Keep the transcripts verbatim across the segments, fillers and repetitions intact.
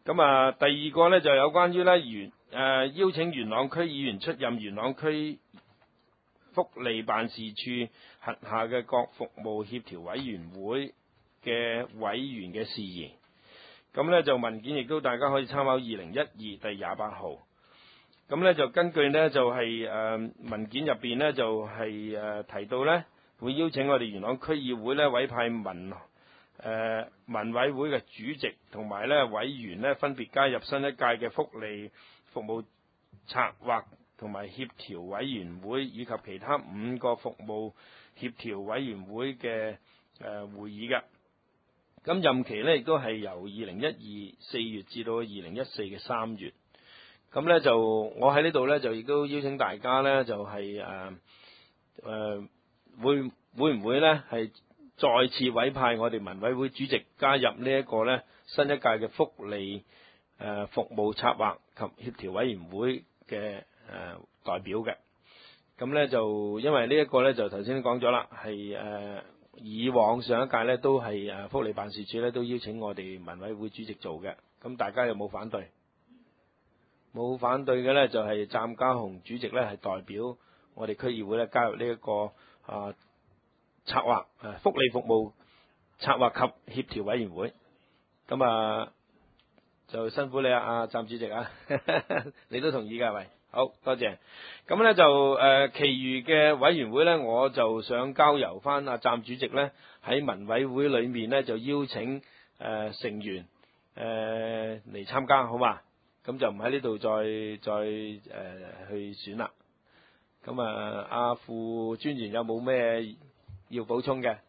咁啊，第二個呢就有關於呢元誒邀請元朗區議員出任元朗區福利辦事處轄下嘅各服務協調委員會嘅委員嘅事宜。咁呢就文件亦都大家可以參考二零一二第廿八號。咁呢就根據呢就係、是、誒、呃、文件入邊呢就係、是、誒、呃、提到呢會邀請我哋元朗區議會呢委派民誒、呃、民委會嘅主席同埋呢委員呢分別加入新一屆嘅福利服務策劃同埋協調委員會以及其他五個服務協調委員會嘅誒、呃、會議嘅。咁任期呢亦都係由二零一二四月至到二零一四嘅三月。咁呢就我喺呢度呢，就亦都邀請大家呢，就係誒誒會會唔會呢係再次委派我哋民委會主席加入呢一個呢新一屆嘅福利誒、呃、服務策劃及協調委員會嘅誒、呃、代表嘅。咁呢就因為呢一個呢，就頭先講咗啦，係誒、呃、以往上一屆呢都係誒福利辦事處呢都邀請我哋民委會主席做嘅。咁大家有冇反對？冇反對嘅呢，就係湛家雄主席呢係代表我哋區議會呢加入呢、這、一個啊策劃誒福利服務策劃及協調委員會。咁啊就辛苦你啊，阿湛主席啊，你都同意㗎係咪？好多謝。咁呢就誒、呃，其餘嘅委員會呢，我就想交由翻阿湛主席呢喺民委會裏面呢，就邀請誒、呃、成員誒嚟參加，好嘛？咁就唔喺呢度再再誒、呃、去選啦。咁啊，阿副專員有冇咩要補充嘅？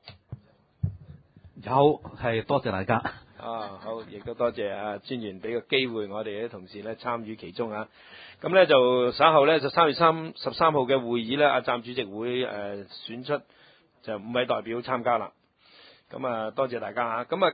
有，係多謝大家。 啊，好，亦都多謝啊專員俾個機會我哋啲同事咧參與其中啊。咁咧就稍後咧就三月三十三號嘅會議咧，阿湛主席會誒、呃、選出就五位代表參加啦。咁啊，多謝大家嚇。咁啊。